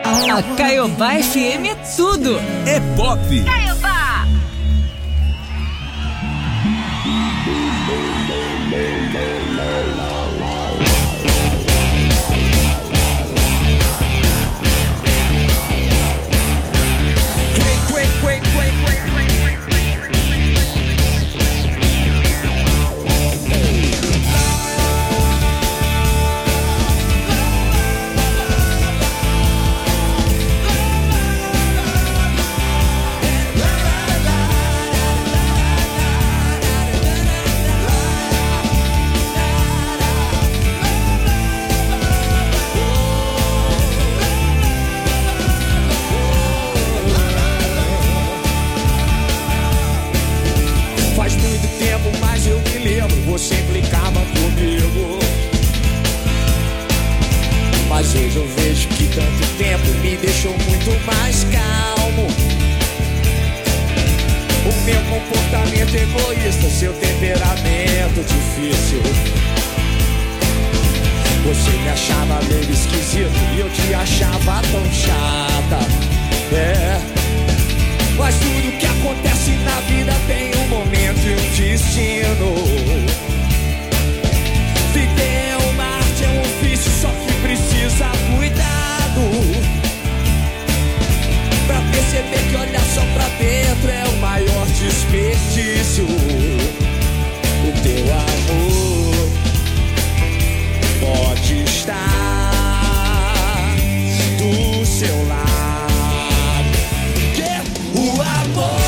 A Caiobá FM é tudo. É pop. Caiobá. Você implicava comigo, mas hoje eu vejo que tanto tempo me deixou muito mais calmo. O meu comportamento egoísta, seu temperamento difícil. Você me achava meio esquisito e eu te achava tão chata. Mas tudo que acontece na vida tem um momento e um destino. Viver é uma arte, é um ofício, só que precisa cuidado. Pra perceber que olhar só pra dentro é o maior desperdício. O teu amor pode estar do seu lado. O amor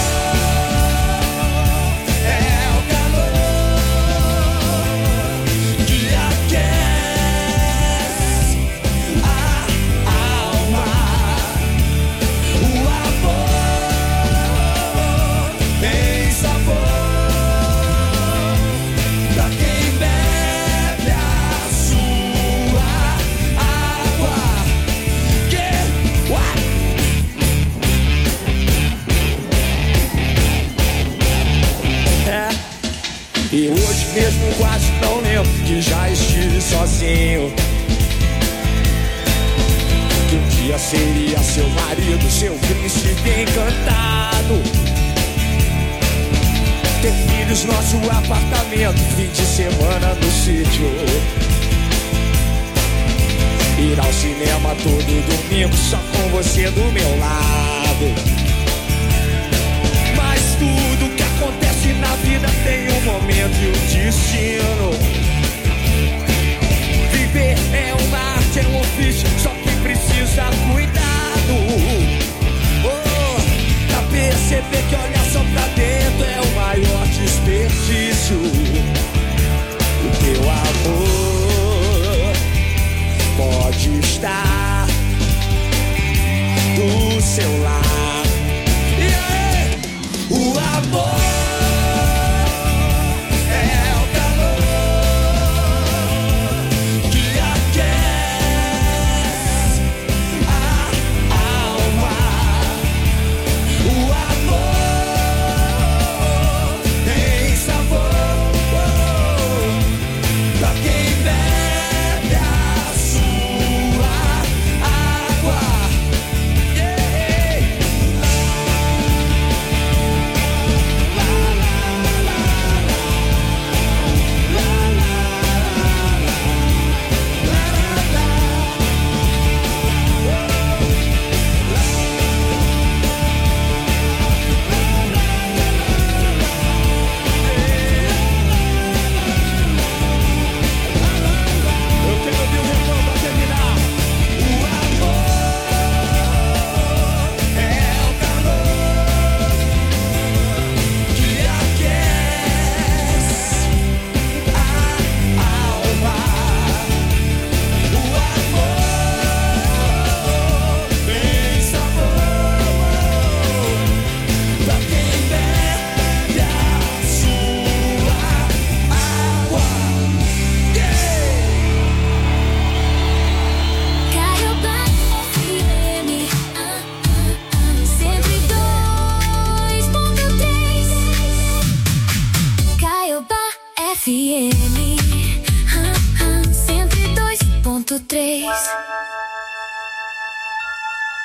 e hoje mesmo quase não lembro que já estive sozinho. Que um dia seria seu marido, seu príncipe encantado. Ter filhos, nosso apartamento, fim de semana no sítio. Ir ao cinema todo domingo só com você do meu lado. Mas tudo que acontece na vida tem um momento e um destino. Viver é uma arte, é um ofício, só que precisa cuidado. Pra perceber que olhar só pra dentro é o maior desperdício. O teu amor pode estar do seu lado. O amor é o calor que aquece a alma. O amor tem sabor pra quem bebe a sua água. FM 102.3.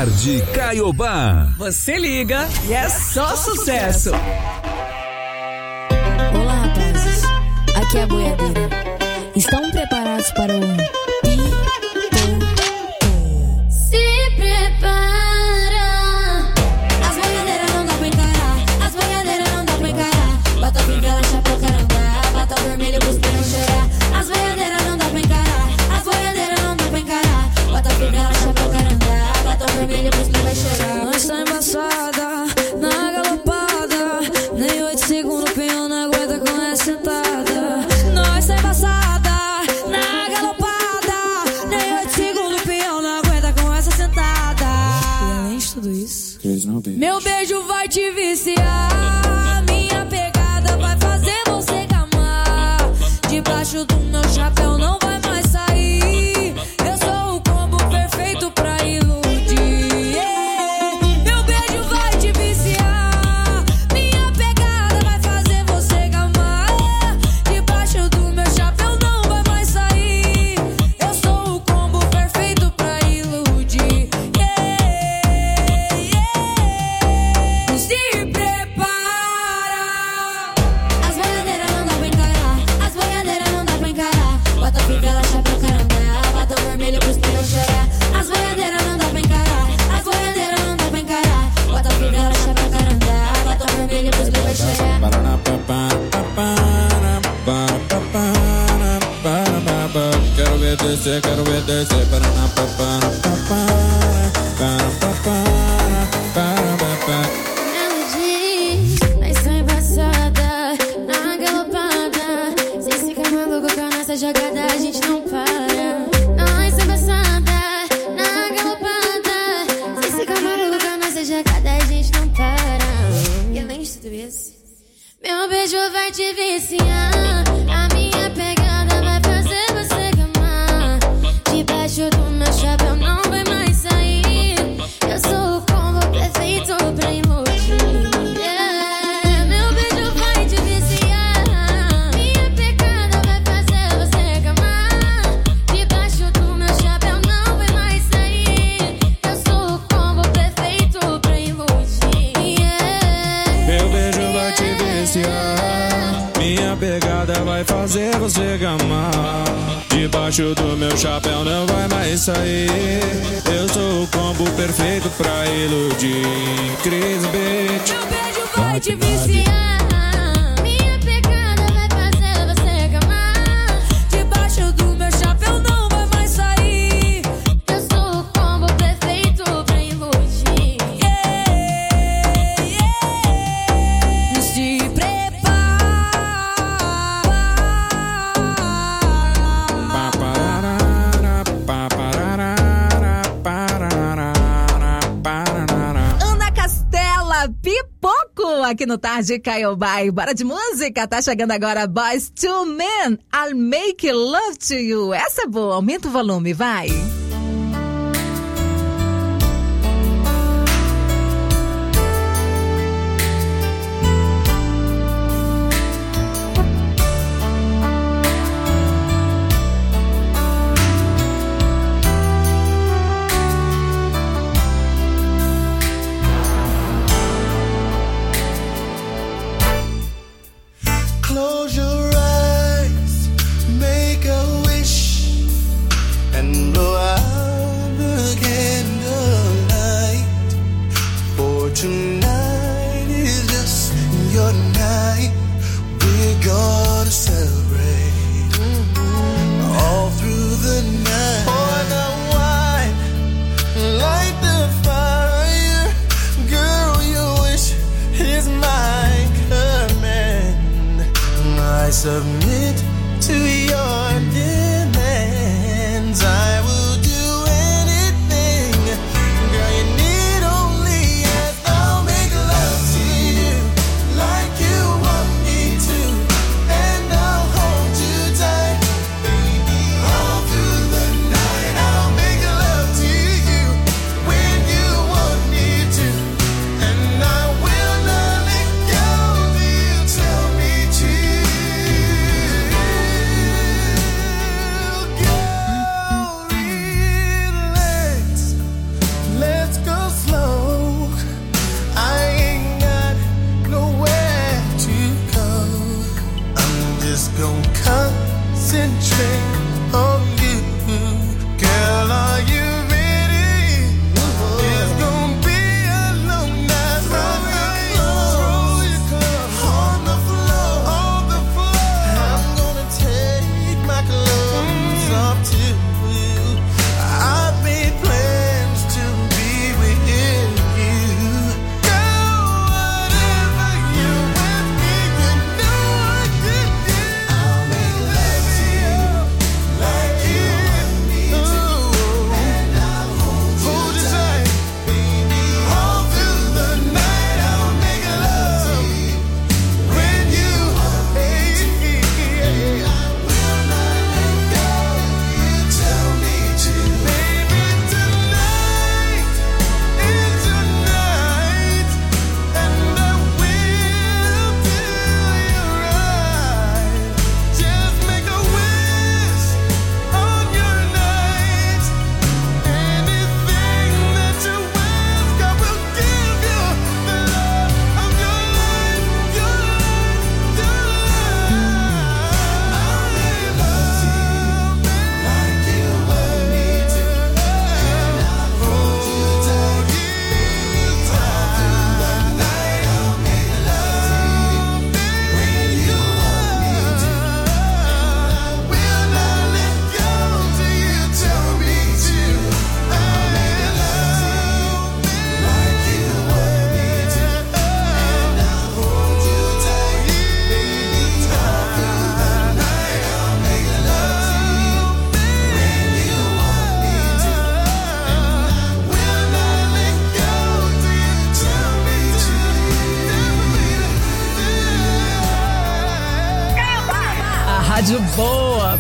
Tarde Caiobá. Você liga e é só sucesso. Olá, rapazes. Aqui é a boiadeira. Estão preparados para o Se prepara. As boiadeiras não dá pra encarar. As boiadeiras não dá pra encarar. Bota a fivela, chapéu, carandá. Bota o vermelho pros não chorar. As boiadeiras não dá pra encarar. As boiadeiras não dá pra encarar. Bota a fivela, chapéu, carandá. Bota o vermelho pros não vai chorar. Nós tá embaçada, na galopada. Nem 8 segundos o peão não aguenta com essa sentada. Nós tá embaçada, na galopada. Nem 8 segundos o peão não aguenta com essa sentada. E além de tudo isso, meu beijo vai te viciar. Minha pegada vai fazer você gamar. Debaixo do meu chapéu não vai mais sair. Eu sou o combo perfeito pra iludir. Meu beijo vai te viciar. Minha pegada vai fazer você gamar. Debaixo do meu chapéu não vai mais sair. Eu sou o combo perfeito pra iludir. Se prepara. As boiadeiras não dá pra encarar. As boiadeiras não dá pra encarar. Bota a fivela, chapéu, carandá. Bota o vermelho pros não chorar. As boiadeiras não dá pra encarar. As boiadeiras não dá pra encarar. Bota a fivela, chapéu, carandá. Bota o vermelho pros não vai chorar. Quero ver descer, quero ver descer. Ela diz, nós tá embaçada, na galopada. Sem ficar maluco com a nossa jogada, a gente não para. Nós tá embaçada, na galopada. Sem ficar maluco com a nossa jogada, a gente não para. E além de tudo isso, meu beijo vai te viciar. A minha pegada vai fazer você gamar. Debaixo do meu chapéu não vai mais sair. Eu sou o combo perfeito pra iludir. Meu beijo vai te viciar. Minha pegada vai fazer você gamar. Debaixo do meu chapéu não vai mais sair. Eu sou o combo perfeito pra iludir. Meu beijo vai te viciar. Minha pegada vai fazer você gamar. Debaixo do meu chapéu não vai mais sair. Eu sou o combo perfeito pra iludir. Cris Beat. Meu beijo vai te viciar. Minha pegada vai fazer você gamar. Debaixo do meu chapéu não vai mais sair. Eu sou o combo perfeito pra iludir. Se Ana Castela, Pipoco, aqui no Tarde Caiobá. E bora de música, tá chegando agora Boyz II Men, I'll Make Love to You. Essa é boa, aumenta o volume, vai. Close your eyes, make a wish, and blow out the candlelight. For tonight is just your night. We're gonna celebrate all through the night. Pour the wine, light the fire. Girl, your wish is my command. I submit to your demands. I will do anything. Girl, you need only ask. I'll make love to you like you want me to, and I'll hold you tight, baby, all through the night. I'll make love to you when you want me to, and I will not let go till you tell me to.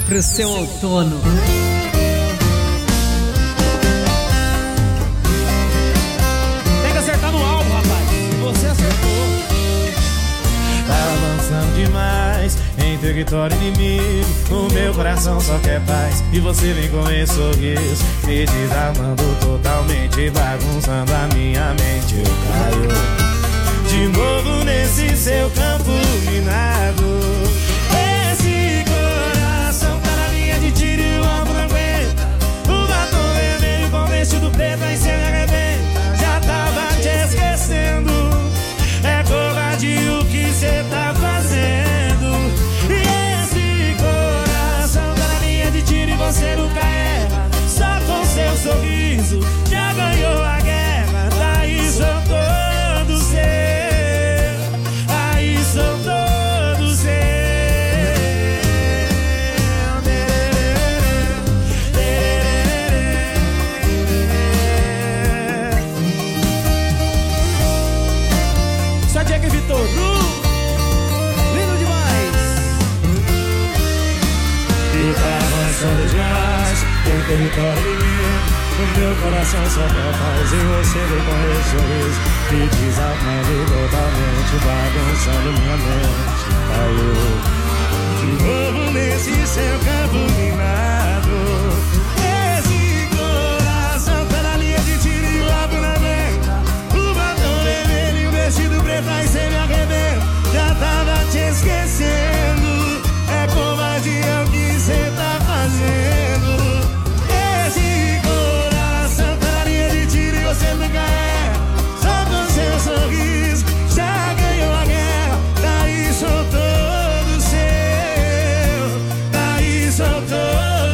pro seu outono. Tem que acertar no alvo, rapaz. Você acertou. Tá avançando demais em território inimigo. O meu coração só quer paz e você vem com esse sorriso me desarmando totalmente, bagunçando a minha mente. Eu caio de novo nesse seu campo minado. Esse coração tá na linha de tiro e o alvo não aguenta. O batom vermelho com vestido preto aí cê me arrebenta. Já tava te esquecendo. É covardia o que cê tá fazendo. E esse coração tá na linha de tiro e você nunca erra. Só com seu sorriso já ganhou a guerra. Daí sou todo seu. Aí sou todo seu. Só Jack Vitor. Lindo demais. E tá avançando demais em território inimigo. O meu coração só quer paz e você vem com esse sorriso me desarmando totalmente, bagunçando minha mente. Caiu de novo nesse seu campo minado. Esse coração tá na linha de tiro e o alvo na venta. O batom vermelho e o vestido preto aí cê me arrebenta. Já tava te esquecendo. É covardia o que cê tá fazendo. Esse coração tá na linha de tiro e você nunca erra. Só com seu sorriso já ganhou a guerra. Daí sou todo seu. Daí sou todo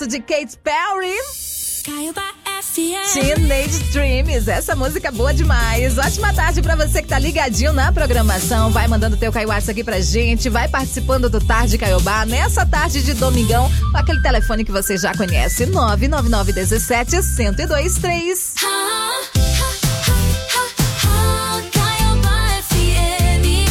de Katy Perry. Caiobá FM. Teenage Dreams, essa música é boa demais. Ótima tarde pra você que tá ligadinho na programação. Vai mandando teu Caiuaço aqui pra gente, vai participando do Tarde Caiobá nessa tarde de domingão, com aquele telefone que você já conhece, 99917-1023. Caiobá FM.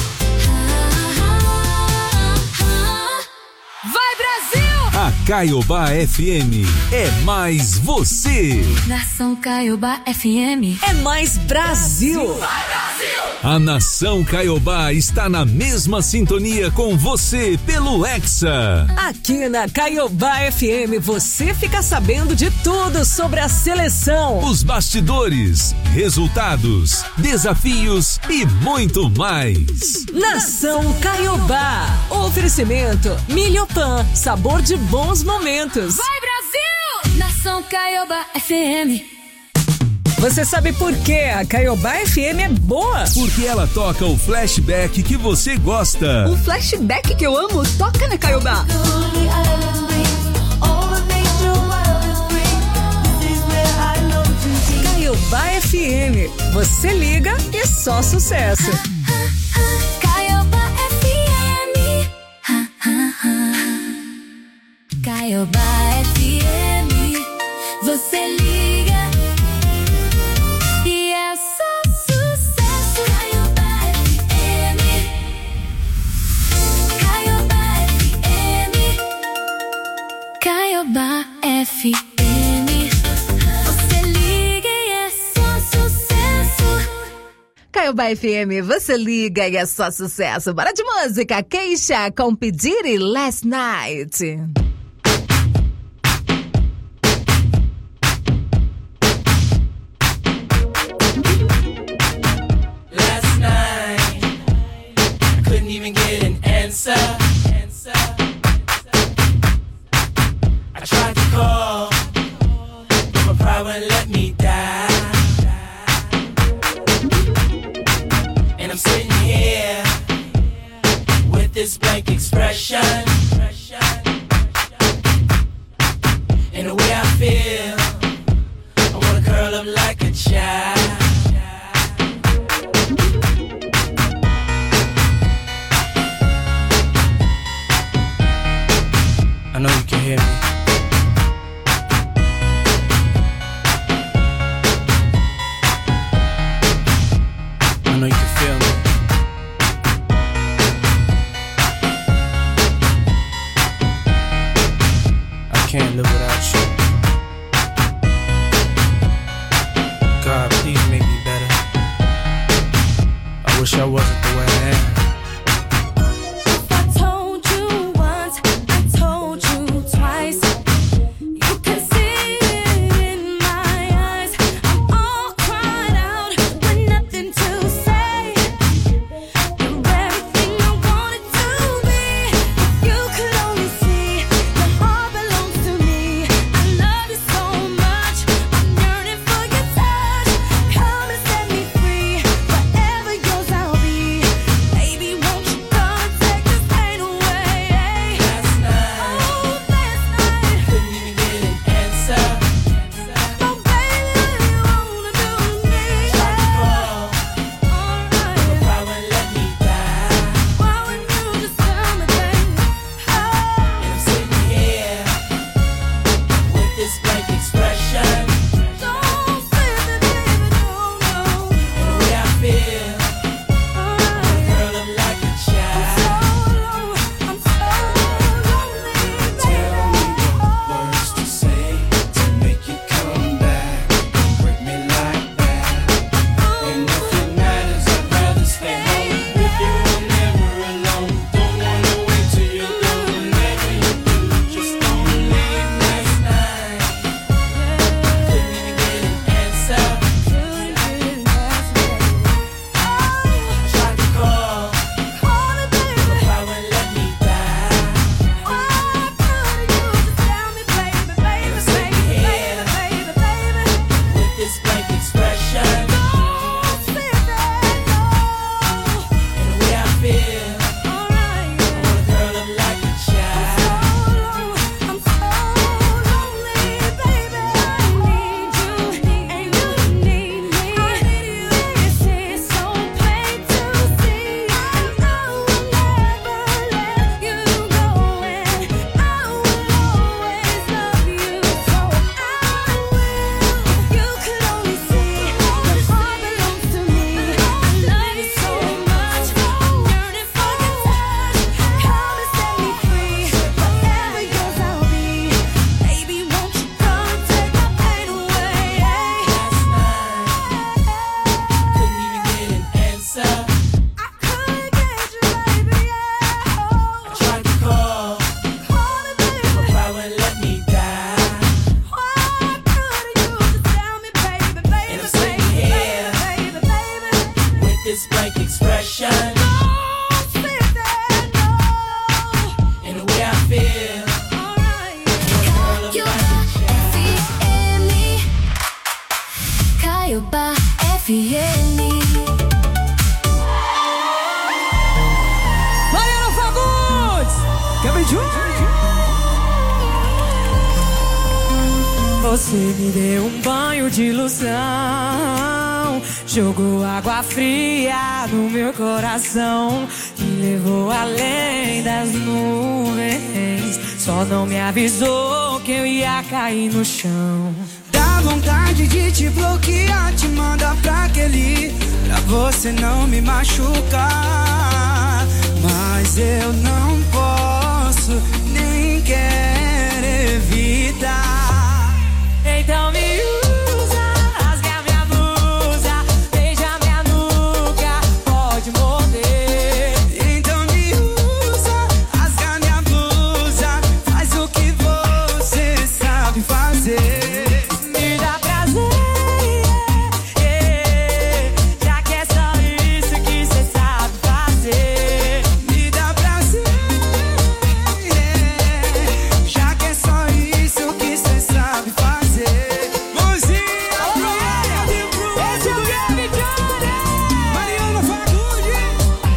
Vai, Brasil! A Caiobá FM é mais você. Nação Caiobá FM. É mais Brasil. A Nação Caiobá está na mesma sintonia com você pelo Hexa. Aqui na Caiobá FM você fica sabendo de tudo sobre a seleção. Os bastidores, resultados, desafios e muito mais. Nação Caiobá. Oferecimento Milhopan, sabor de bons momentos. Vai, Brasil! Nação Caiobá FM. Você sabe por que a Caiobá FM é boa? Porque ela toca o flashback que você gosta. O flashback que eu amo toca na Caiobá. Caiobá FM. Você liga e só sucesso. Caiobá FM. Caiobá FM. Você liga e é só sucesso. Caiobá FM. Caiobá FM. Caiobá FM. Você liga e é só sucesso. Caiobá FM, você liga e é só sucesso. Bora de música, Queixa com Pediri Last Night. Last night, I couldn't even get an answer. I tried to call, but my pride wouldn't let me die. And I'm sitting here with this blank expression. And the way I feel, I wanna curl up like a child. I know you can hear me. I know you can feel me. I can't live without you. God, please make me better. I wish I wasn't the way I am. If I told you once, I told you twice. You can see it in my eyes. I'm all cried out with nothing to say. You're everything I wanted to be. If you could only see, your heart belongs to me. I love you so much. I'm yearning for your touch. Come and set me free. Forever yours I'll be. Baby, this blank expression. In the way I feel. Caiobá FM. Mariana Fagundes! Você me deu um banho de ilusão, jogou água fria no meu coração, me levou além das nuvens, só não me avisou que eu ia cair no chão. Dá vontade de te bloquear, te mandar pra aquele, pra você não me machucar. Mas eu não posso, nem quero evitar. Então me usa, rasga minha blusa, beija minha nuca, pode morder. Então me usa, rasga minha blusa, faz o que você sabe fazer. Me dá prazer, já que é só isso que cê sabe fazer. Me dá prazer, já que é só isso que cê sabe fazer. Mãozinha pro Ed, pro Esse é o Gabi Johnny. Mariana Fagundes.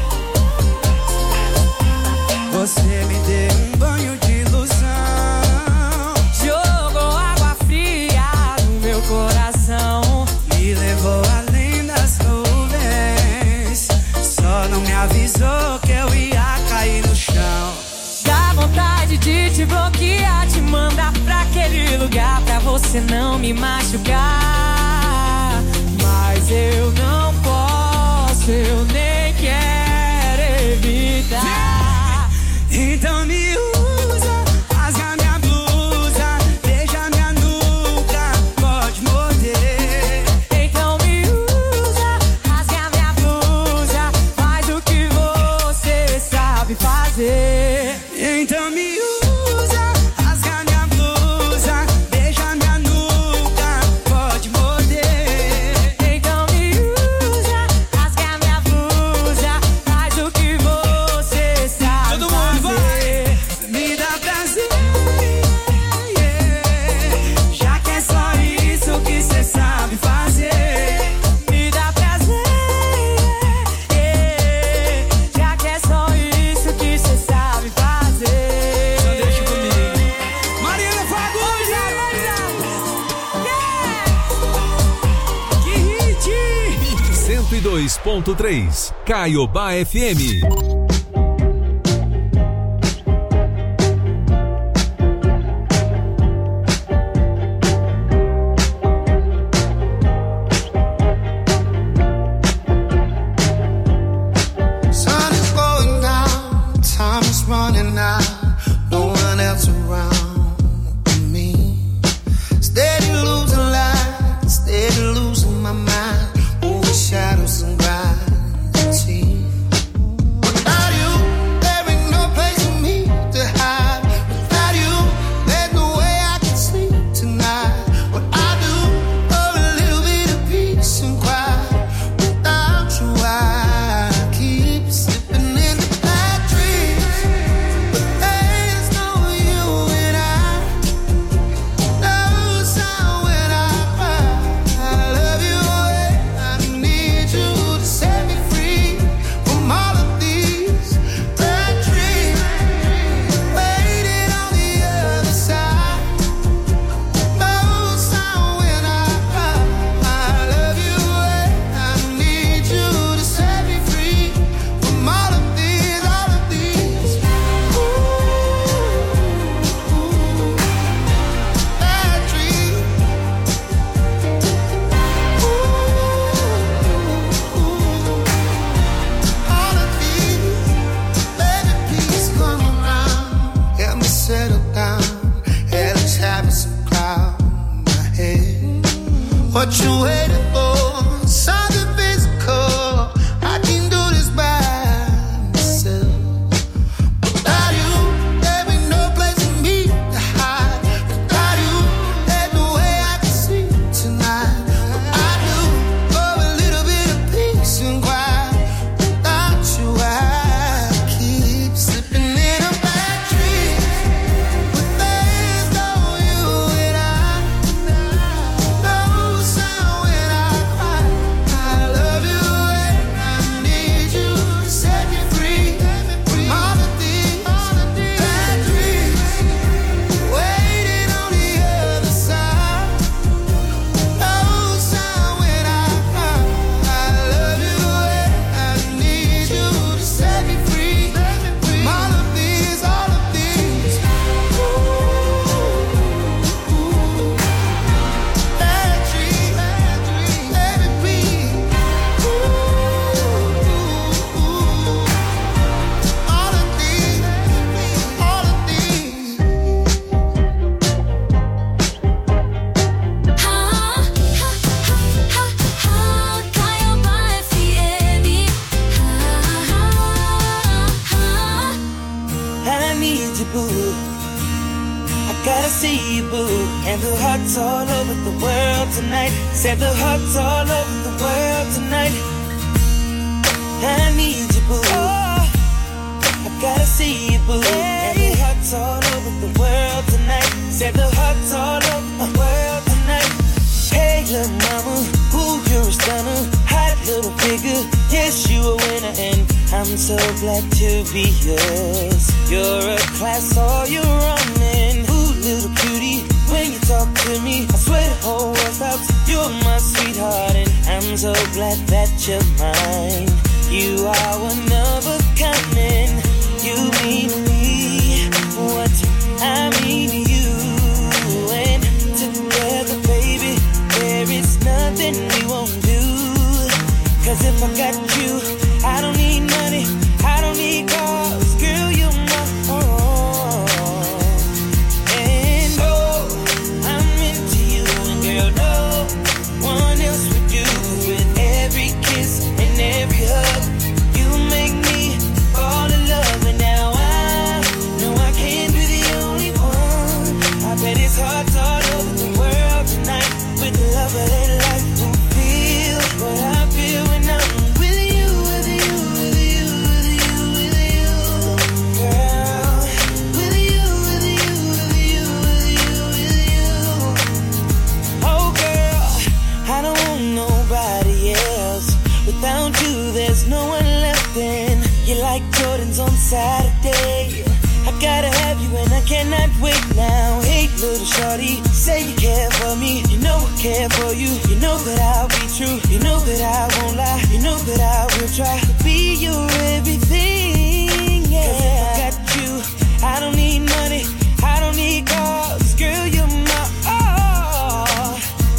Você me deu um banho de ilusão, Jogou água fria no meu coração, me levou além das nuvens, só não me avisou que eu ia cair no chão. dá vontade de te bloquear, te mandar pra aquele lugar pra você não me machucar. Mas eu não posso, eu nem quero evitar. Então me usa, rasga minha blusa, beija minha nuca, pode morder. Então me usa, rasga minha blusa, faz o que você sabe fazer. Então me usa, rasga minha blusa, beija minha nuca, pode morder. Então me usa, rasga minha blusa, faz o que você sabe Todo mundo vai. fazer. Me dá prazer, já que é só isso que cê sabe fazer. Me dá prazer, já que é só isso que cê sabe fazer. Só deixa comigo. Mariana Fagundes. Que hit! 102.3 Caiobá FM. Sun is going down, time is running out, no one else around me. Steady losing light, steady losing my mind, over shadows and gravity. But I you, boo. And the hearts all over the world tonight. Said the hearts all over the world tonight. I need you, boo. Oh, I gotta see you, boo. And the hearts all over the world tonight. Said the hearts all over the world tonight. Hey, little mama, ooh, you're a stunner. Hot little figure, yes, you a winner. And I'm so glad to be yours. You're a class, all you're running. Ooh, little cutie, when you talk to me, I swear the whole world stops. You're my sweetheart, and I'm so glad that you're mine. You are one of a kind, and you mean to me what I mean to you. And together, baby, there is nothing we won't do. 'Cause if I got you, I don't need money, I don't need cars, girl, you're my own. And oh, I'm into you, and girl, no one else would do. 'Cause with every kiss and every hug, you make me fall in love. And now I know I can't be the only one. I bet it's hearts all over the world tonight. With the love of their life, who feel what I feel when I'm with you, with you, with you, with you, with you, girl. With you, with you, with you, with you, with you. Oh girl, I don't want nobody else. Without you, there's no one left. And you're like Jordans on Saturday. I gotta have you and I cannot wait now. Hey, little shorty, say you care for me. You know I care for you. You know that I'll be true. You know that I won't lie. You know that I will try to be your everything. Yeah. 'Cause if I got you, I don't need money, I don't need cars, girl, you're my all.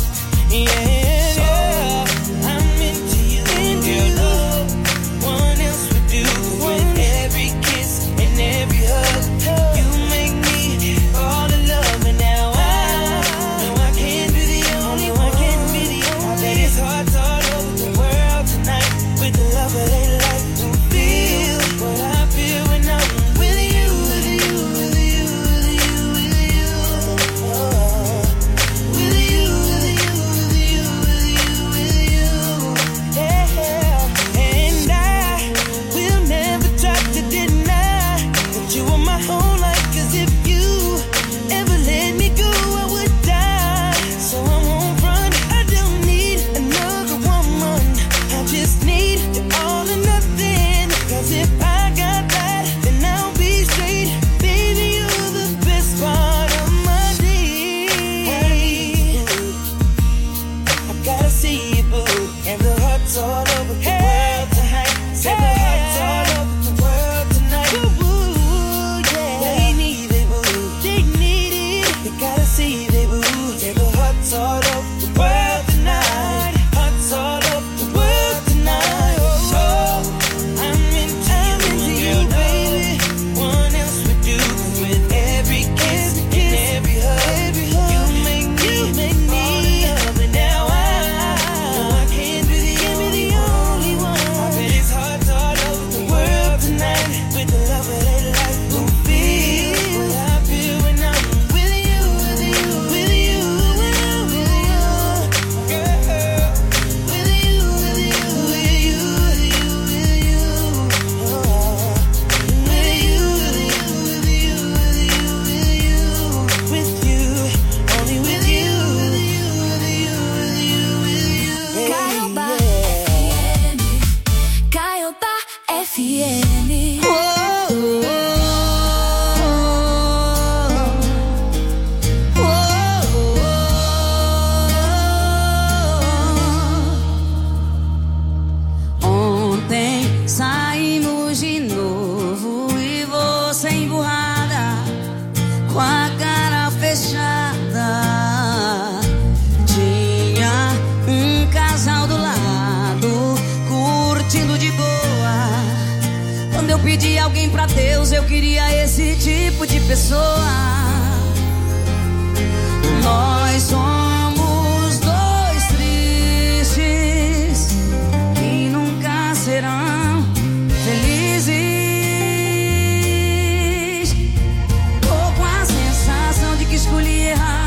Yeah, yeah. I'm into you, girl, no one else would do. With every kiss and every hug, you make me fall in love. And now I know I can't be the only one. I can't be the only. I bet it's hearts all over the world tonight. With the love of their life, who feel what I feel when I'm with you, with you, with you, with you, with you. Oh, with you, with you, with you, with you, with you. Yeah, and I will never try to deny that you are my whole life. 'Cause if you ever let me go, I would die. So I won't run, I don't need another woman. I just need you all or nothing. 'Cause if I got that, then I'll be straight. Baby, you're the best part of my day. I gotta see you, boo. And the hearts all over the world tonight. Say the hearts all over the world tonight. Boo, yeah. They need it, boo. They need it. They gotta see they boo. Say the hearts all over the world tonight. Hearts all over the world tonight. Oh, I'm into you, baby. One else would do. 'Cause with every kiss and every hug, you make me fall in love. And now I know I can't be the only one. I bet it's hearts all over the world tonight. With the love of their life, who feel what I feel when I'm with you, with you, with you, with you, with you, girl. With you, with you, with you, with you, with you. Oh, with you, with you, with you, with you, with you, with you, only with you, with you, with you, with you, with you. Caioba Yeah. Caioba FM. Ontem saímos de novo e você emburrada, com a cara fechada. Tinha um casal do lado, curtindo de boa. Quando eu pedi alguém pra Deus, eu queria esse tipo de pessoa. Nós somos dois tristes que nunca serão felizes. Tô com a sensação de que escolhi errado.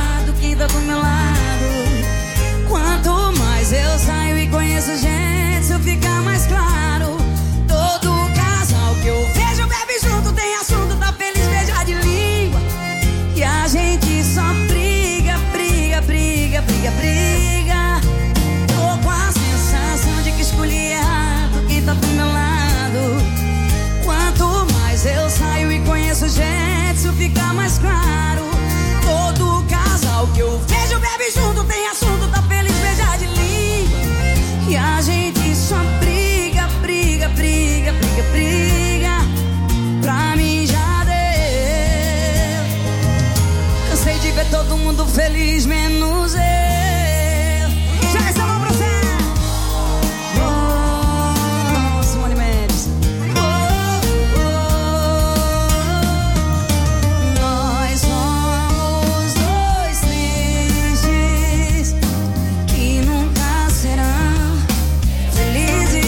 mais claro. Todo casal que eu vejo bebe junto, tem assunto, tá feliz, beija de língua. E a gente só briga, briga, briga, briga, briga. Pra mim já deu. Cansei de ver todo mundo feliz, menos eu. Já essa mão pra você. Oh, Simone Mendes. Nós somos dois tristes que nunca serão felizes.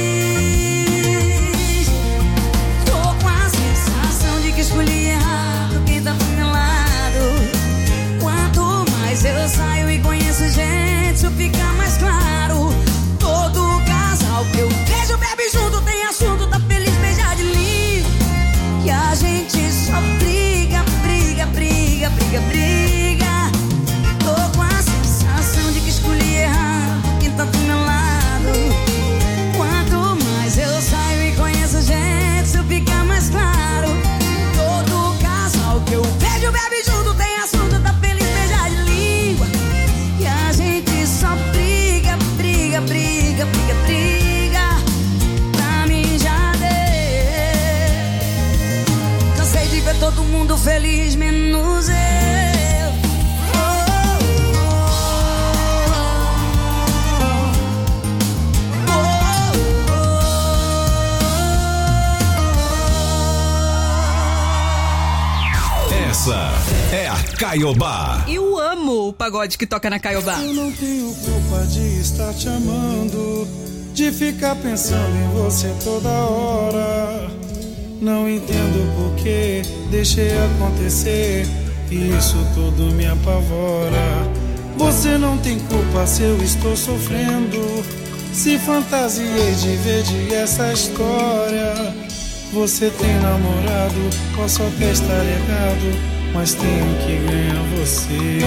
Tô com a sensação de que escolhi errado quem tá do meu lado. Quanto mais eu saio e conheço gente, isso fica mais claro. Todo casal que eu vejo bebe junto, tem assunto, tá feliz, beija de língua. E a gente só briga, briga, briga, briga, briga. Tô com a sensação de que escolhi errado quem tá do meu lado. Quanto mais eu saio e conheço gente, isso fica mais claro. Todo casal que eu vejo bebe junto, tem assunto, tá feliz, beija de língua. E a gente só briga, briga, briga, briga, briga. Pra mim já deu. Cansei de ver todo mundo feliz, menos eu. Essa é a Caiobá. Eu amo o pagode que toca na Caiobá. Eu não tenho culpa de estar te amando, de ficar pensando em você toda hora. Não entendo por que deixei acontecer, isso tudo me apavora. Você não tem culpa se eu estou sofrendo, se fantasiei de ver de essa história. Você tem namorado, posso até estar errado, mas tenho que ganhar você.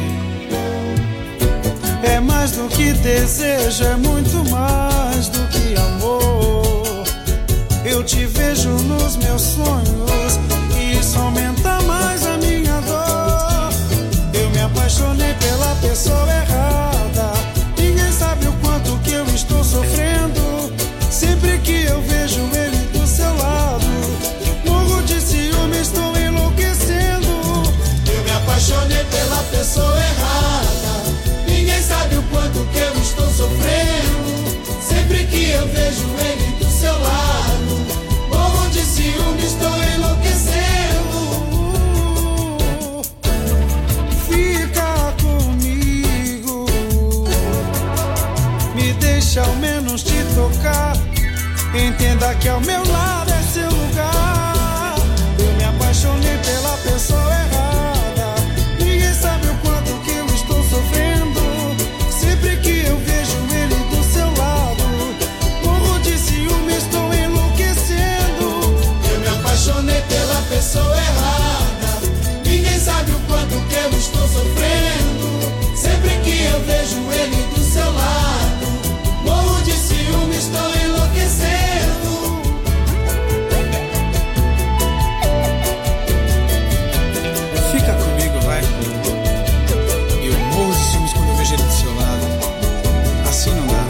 É mais do que desejo, é muito mais do que amor. Eu te vejo nos meus sonhos e isso aumenta mais a minha dor. Eu me apaixonei pela pessoa errada, ninguém sabe o quanto que eu estou sofrendo. Sempre que eu vejo ele do seu lado, morro de ciúme, estou enlouquecendo. Eu me apaixonei pela pessoa errada, ninguém sabe o quanto que eu estou sofrendo. Sempre que eu vejo ele do seu lado, morro de ciúme, estou enlouquecendo. Fica comigo, me deixa ao menos te tocar. Entenda que ao meu lado é seu lugar. Eu me apaixonei pela pessoa errada, ninguém sabe o quanto que eu estou sofrendo. Sempre que eu vejo ele do seu lado, morro de ciúme, estou enlouquecendo. Eu me apaixonei pela pessoa errada, ninguém sabe o quanto que eu estou sofrendo. Sempre que eu vejo ele do seu lado, morro de ciúme, estou enlouquecendo. Fica comigo, vai. Eu morro de ciúmes quando eu vejo ele do seu lado. Assim não dá.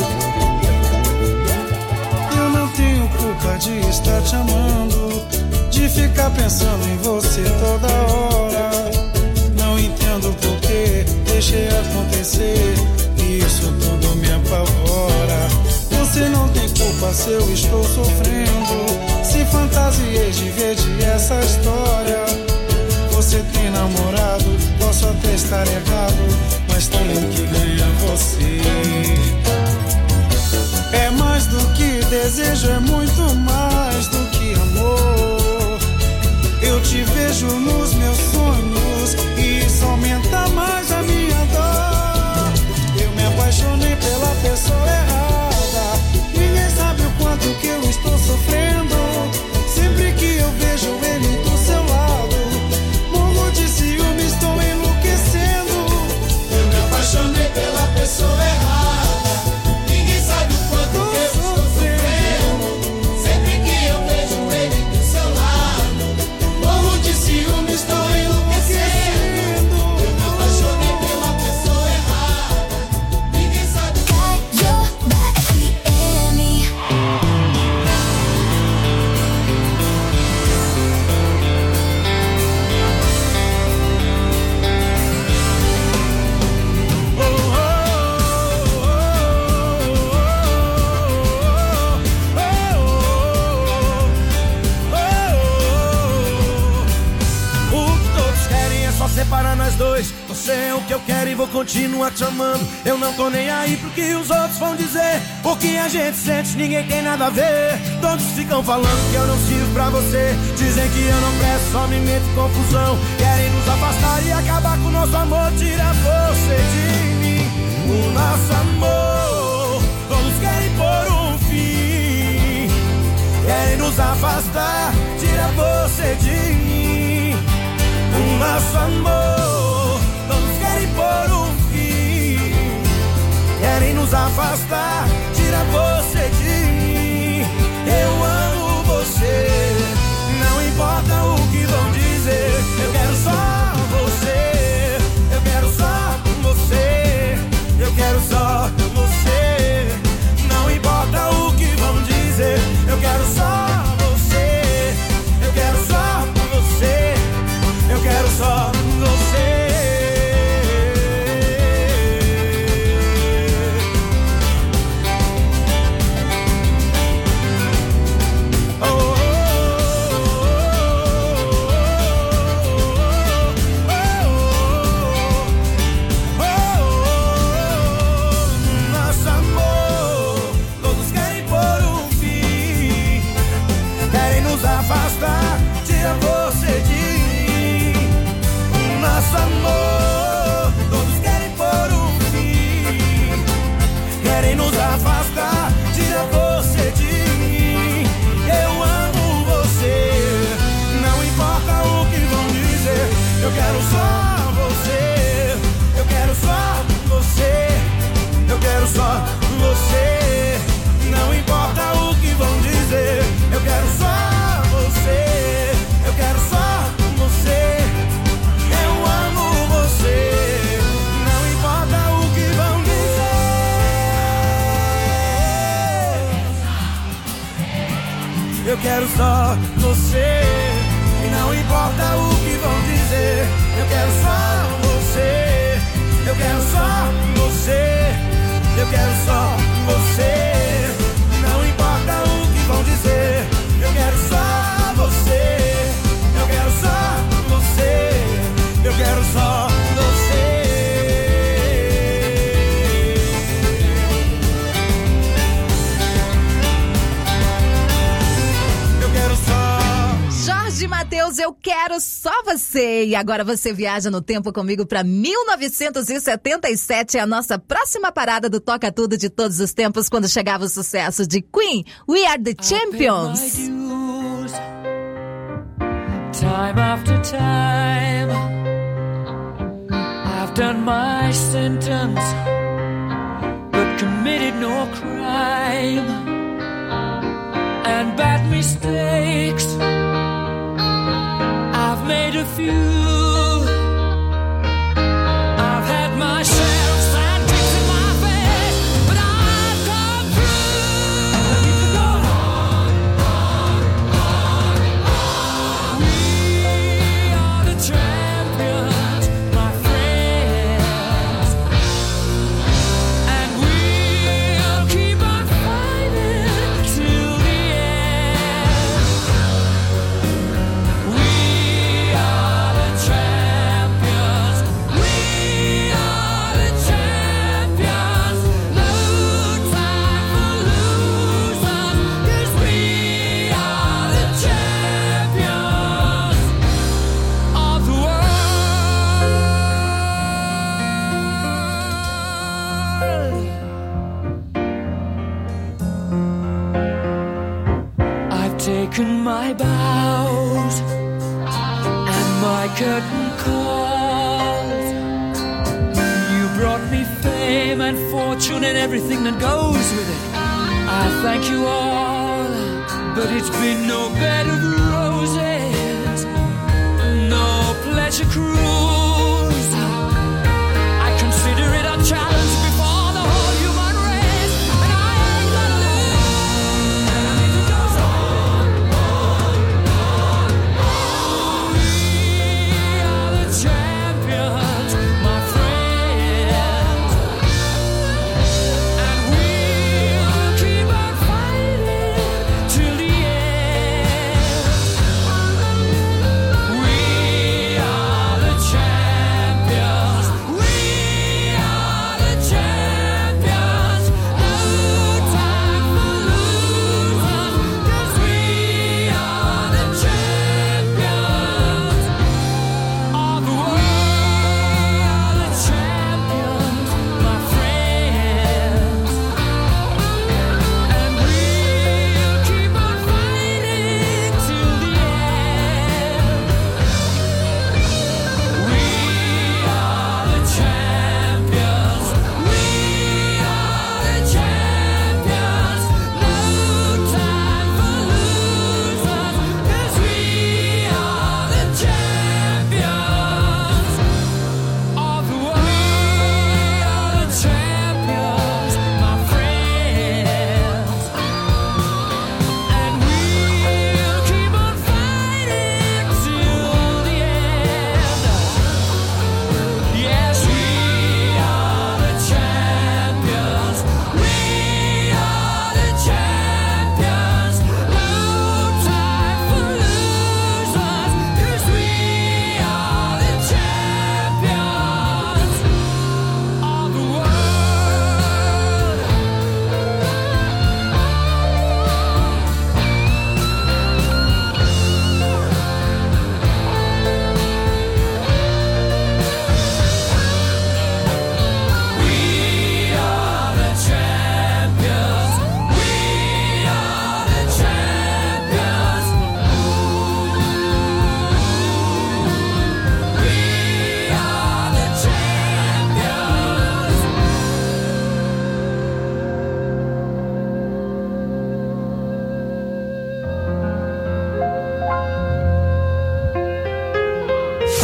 Eu não tenho culpa de estar te amando, de ficar pensando em você toda hora. Não entendo por que deixei acontecer, isso tudo me apavora. Você não tem culpa se eu estou sofrendo, se fantasiei de ver de essa história. Você tem namorado, posso até estar errado, mas tenho que ganhar você. É mais do que desejo, é muito mais do que amor. Eu te vejo nos meus sonhos e isso aumenta mais a minha dor. Eu me apaixonei pela pessoa errada, ninguém sabe o quanto que eu estou sofrendo. Sempre que eu vejo ele do seu lado, morro de ciúme, estou enlouquecendo. Eu me apaixonei pela pessoa errada, ninguém sabe o quanto que eu estou sofrendo. Sempre que eu vejo ele do seu lado, morro de ciúme, pra nós dois. Você é o que eu quero e vou continuar te amando. Eu não tô nem aí pro que os outros vão dizer. O que a gente sente, ninguém tem nada a ver. Todos ficam falando que eu não sirvo pra você. Dizem que eu não presto, só me meto em confusão. Querem nos afastar e acabar com o nosso amor. Tira você de mim, o nosso amor. Todos querem pôr um fim. Querem nos afastar, tira você de mim, o nosso amor. Todos querem pôr um fim. Querem nos afastar, tira você de mim. Eu amo você, não importa o que vão dizer. Eu quero só você, eu quero só você, eu quero só você. Não importa o que vão dizer. Eu quero só você, eu quero só você, eu quero só você. Tira você de mim, o nosso amor. Todos querem pôr um fim. Querem nos afastar, tira você de mim. Eu amo você, não importa o que vão dizer. Eu quero só você, eu quero só você, eu quero só você. Não importa o que vão dizer. Eu quero só você, eu quero só você. Eu amo você, não importa o que vão dizer. Eu quero só você, não importa o que vão dizer. Eu quero só você, eu quero só você, eu quero só você. Não importa o que vão dizer. Eu quero só você, eu quero só você, eu quero só você. Eu quero só. Jorge Mateus, eu quero só você. E agora você viaja no tempo comigo para 1977, é a nossa próxima parada do Toca Tudo de todos os tempos, quando chegava o sucesso de Queen, We Are The Champions. Time after time, I've done my sentence, but committed no crime. And bad mistakes, I've made a few. I've had my share of sand kicks in my face, but I've come through. We are the champions, my friends, and we'll keep on fighting till the end. We are the champions. We are the champions. No time for losers, 'cause we are the champions of the world. I've taken my bows and my curtain calls. You brought me fame and fortune and everything that goes with it. I thank you all, but it's been no bed of roses, no pleasure cruise. I consider it a challenge before the whole human race, and I ain't gonna lose. And I need to go on. We are the champions, my friends, and we'll keep on fighting till the end. We are the champions.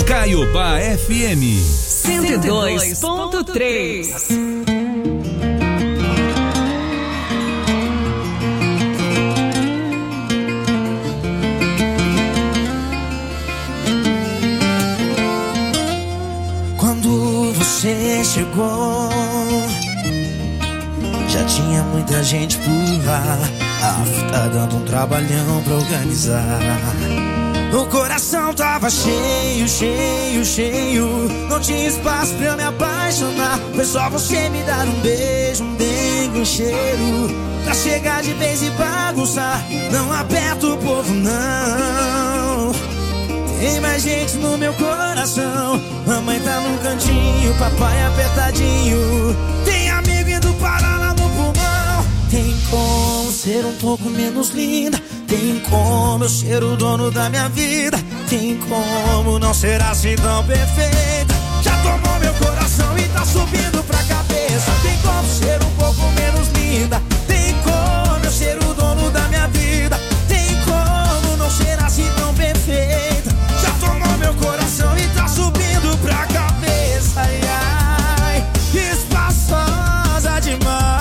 Caiobá FM 102.3. Quando você chegou, já tinha muita gente por lá. Tá dando um trabalhão pra organizar. O coração tava cheio, cheio, cheio. Não tinha espaço pra eu me apaixonar. Foi só você me dar um beijo, um dengue, um cheiro, pra chegar de vez e bagunçar. Não aperta o povo, não. Tem mais gente no meu coração. Mamãe tá num cantinho, papai apertadinho. Tem amigo indo parar lá no pulmão. Tem como ser um pouco menos linda. Tem como eu ser o dono da minha vida. Tem como não ser assim tão perfeita. Já tomou meu coração e tá subindo pra cabeça. Tem como ser um pouco menos linda. Tem como eu ser o dono da minha vida. Tem como não ser assim tão perfeita. Já tomou meu coração e tá subindo pra cabeça. Ai, ai, espaçosa demais.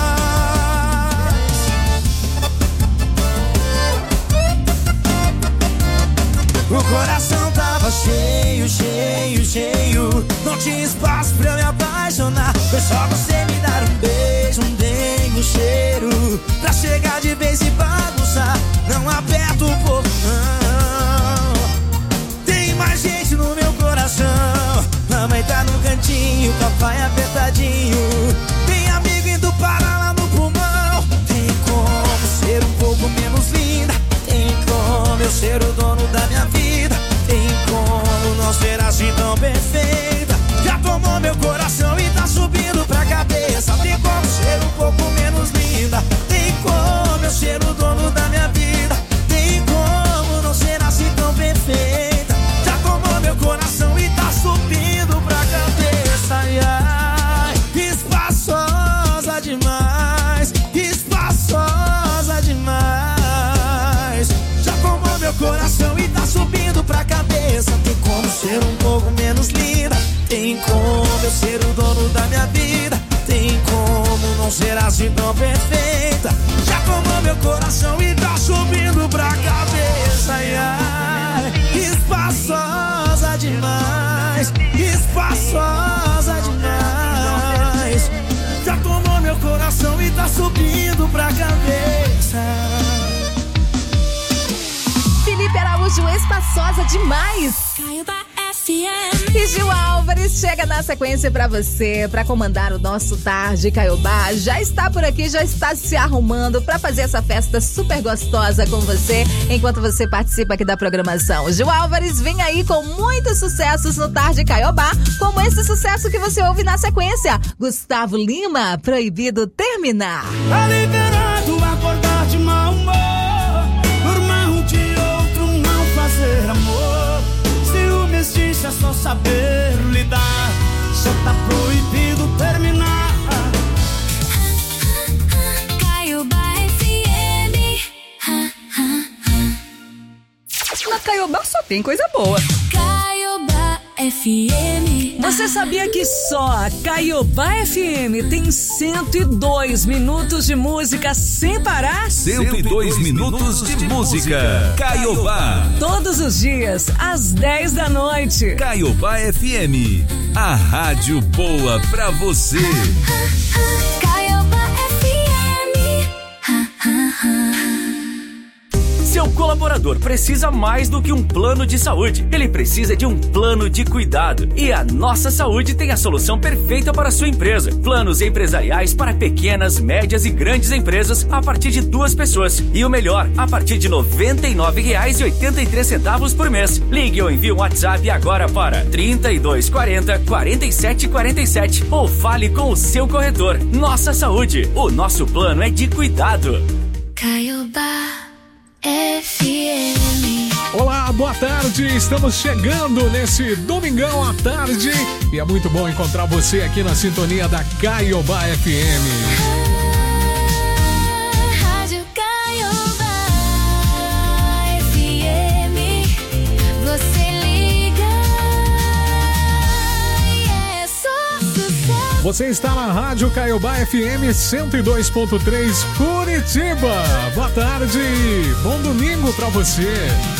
O coração tava cheio, cheio, cheio. Não tinha espaço pra eu me apaixonar. Foi só você me dar um beijo, um dengue, um cheiro, pra chegar de vez e bagunçar. Não aperta o povo, não. Tem mais gente no meu coração. Mamãe tá no cantinho, papai apertadinho. Tem amigo indo parar lá no pulmão. Tem como ser um pouco menos linda. Tem como eu ser o dono da minha vida. Tem como não ser assim tão perfeita. Já tomou meu coração e tá subindo pra cabeça. Tem como ser um pouco menos linda. Tem como eu ser o dono da minha vida. Tem como não ser assim tão perfeita. Já tomou meu coração e tá subindo pra cabeça. Ai, ai, espaçosa demais. Espaçosa demais. Já tomou meu coração e tá subindo pra cabeça. Tem como ser um pouco menos linda. Tem como eu ser o dono da minha vida. Tem como não ser assim tão perfeita. Já tomou meu coração e tá subindo pra cabeça. Ai, ai, espaçosa demais. Espaçosa demais. Já tomou meu coração e tá subindo pra cabeça. Felipe Araújo, espaçosa demais. Caiobá FM. E Gil Álvares chega na sequência pra você, pra comandar o nosso Tarde Caiobá. Já está por aqui, já está se arrumando pra fazer essa festa super gostosa com você, enquanto você participa aqui da programação. Gil Álvares vem aí com muitos sucessos no Tarde Caiobá, como esse sucesso que você ouve na sequência. Gustavo Lima, Proibido Terminar. É liberado acordar de mau humor, dormir um dia outro não fazer amor. Ciúme existe, é só saber lidar. Só tá proibido terminar. Caiobá FM. Na Caiobá só tem coisa boa. Caiobá FM. Você sabia que só a Caiobá FM tem 102 minutos de música sem parar? 102 minutos de música. Caiobá. Todos os dias, às 10 da noite. Caiobá FM. A rádio boa pra você. Caiobá FM. Seu colaborador precisa mais do que um plano de saúde. Ele precisa de um plano de cuidado. E a Nossa Saúde tem a solução perfeita para a sua empresa. Planos empresariais para pequenas, médias e grandes empresas a partir de 2 pessoas. E o melhor, a partir de R$ 99,83 por mês. Ligue ou envie um WhatsApp agora para 3240 4747 ou fale com o seu corretor. Nossa Saúde, o nosso plano é de cuidado. Caiobá FM. Olá, boa tarde, estamos chegando nesse domingão à tarde e é muito bom encontrar você aqui na sintonia da Caiobá FM. Rádio Caiobá FM. Você liga Você está na Rádio Caiobá FM 102.3 Curitiba. Boa tarde, bom domingo pra você.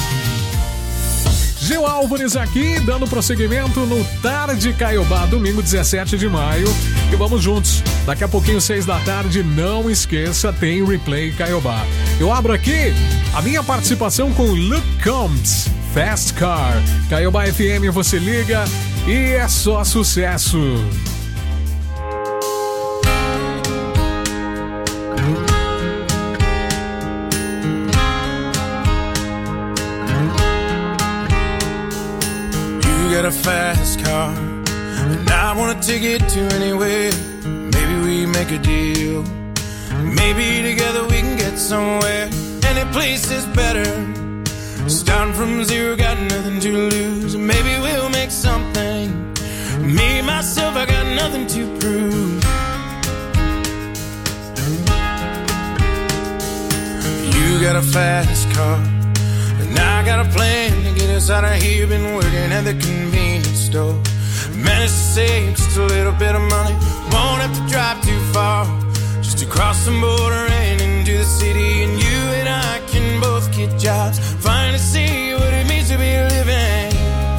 Gil Álvares aqui, dando prosseguimento no Tarde Caiobá, domingo 17 de maio. E vamos juntos. Daqui a pouquinho, 6 da tarde, não esqueça, tem Replay Caiobá. Eu abro aqui a minha participação com Luke Combs, Fast Car. Caiobá FM, você liga e é só sucesso. Got a fast car, and I wanna take it to anywhere. Maybe we make a deal. Maybe together we can get somewhere. Any place is better. Starting from zero, got nothing to lose. Maybe we'll make something. Me, myself, I got nothing to prove. You got a fast car, and I got a plan to get us out of here. Been working at the convenience store. Managed to save just a little bit of money. Won't have to drive too far, just to cross the border and into the city. And you and I can both get jobs, finally see what it means to be living.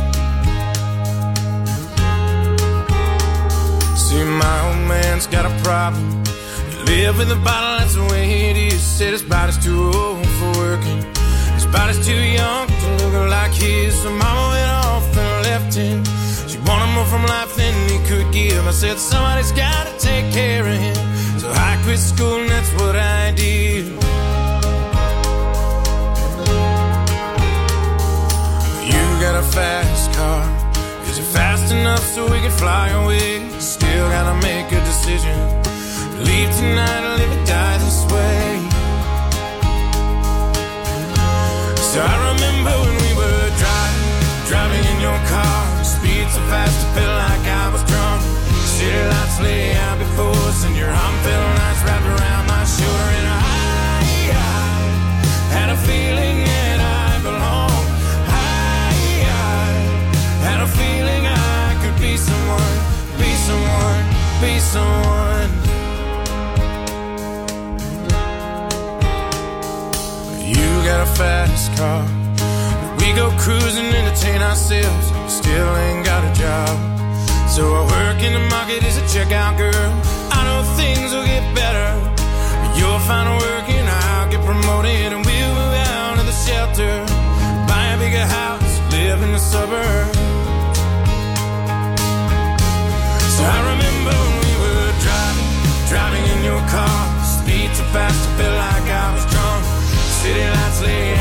See, my old man's got a problem. He live with a bottle, that's the way it is. Said his body's too old for working. His body's too young to look like his. So mama went off and left him. She wanted more from life than he could give. I said somebody's gotta take care of him. So I quit school and that's what I did. You got a fast car. Is it fast enough so we can fly away? Still gotta make a decision. Leave tonight or live or die this way. So I remember when we were driving in your car. Speed so fast it felt like I was drunk. City lights lay out before us, and your arm felt nice wrapped around my shoulder. And I had a feeling that I belonged. I had a feeling I could be someone, be someone, be someone. You got a fast car. We go cruising, entertain ourselves. Still ain't got a job. So I work in the market as a checkout girl. I know things will get better. You'll find work and I'll get promoted. And we'll move out of the shelter, buy a bigger house, live in the suburbs. So I remember when we were driving in your car. Speed so fast I felt like I was drunk. City lights lay